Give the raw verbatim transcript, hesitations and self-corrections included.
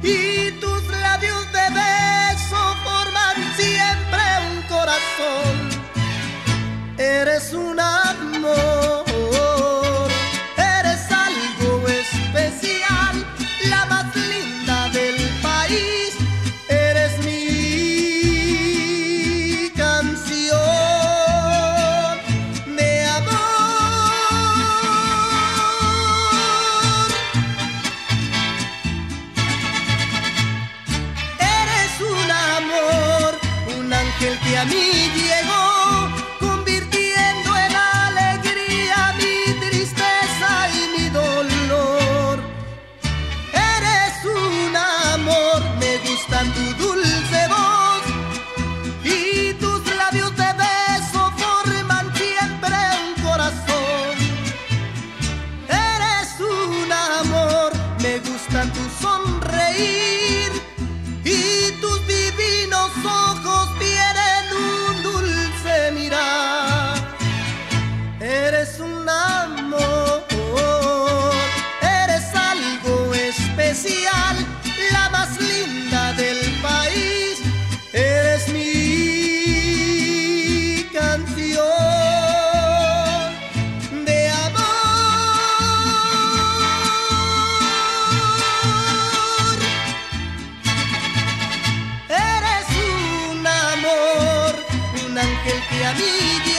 y tus labios de beso forman siempre un corazón. Eres un amor, eres algo especial, la más linda del país. Eres mi canción de amor. Eres un amor, un ángel que a mí llegó, convirtiendo en alegría mi tristeza y mi dolor. Eres un amor, me gusta tu dulce voz y tus labios de beso forman siempre un corazón. Eres un amor, me gusta tu sonreír y tus divinos ojos tienen un dulce mirar. Eres un amor, eres algo especial, la más linda del país. Eres mi canción de amor. Eres un amor, un ángel que a mí